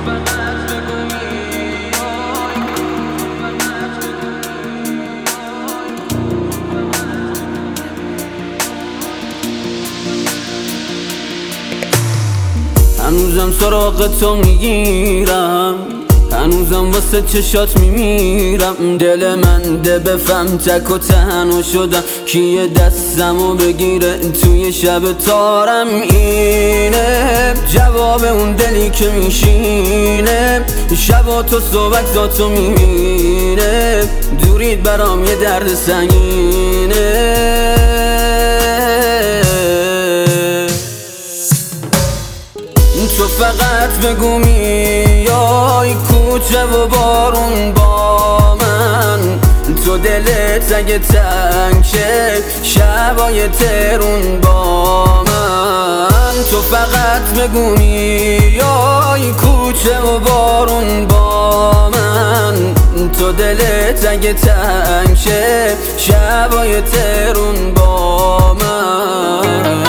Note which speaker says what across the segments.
Speaker 1: هنوزم سراغ تو میگیرم، هنوزم واسه چشات میمیرم. دل من ده بفهم تک و تنها شدم، کیه دستمو بگیره توی شب تارم. اینه جواب اون دلی که میشینه، شبا تو صحبتاتو میبینه. دورید برام یه درد سنگینه. تو فقط بگو میای کوچه و بارون با من. تو دلت اگه تنگ شه شبای ترون با من. تو فقط بگو میای کوچه و بارون با من. تو دلت اگه تنگ شه شبای ترون با من.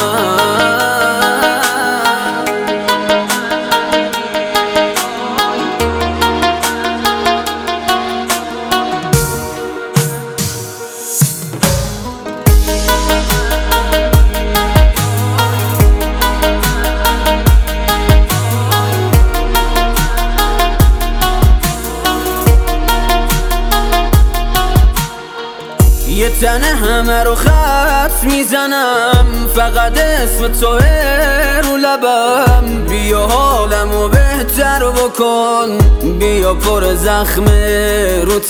Speaker 1: یه تنه همه رو خط میزنم، فقط اسم توه رو لبم. بیا حالمو بهتر بکن، بیا پر زخم رو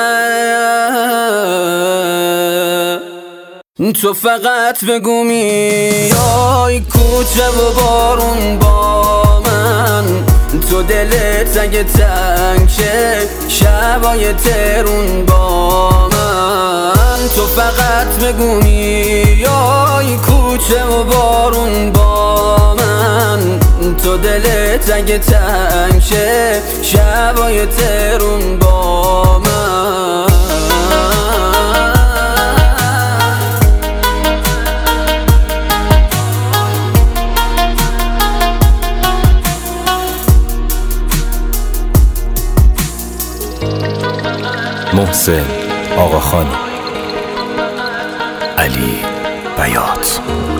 Speaker 1: تنم. تو فقط بگو میای کوچه و بارون با من. تو دلت اگه تنگ شه شبای ترون با من. تو فقط بگو میای کوچه و بارون با من. تو دلت اگه تنگ شه شبای ترون با من.
Speaker 2: محسن آقاخانی، علی بیات.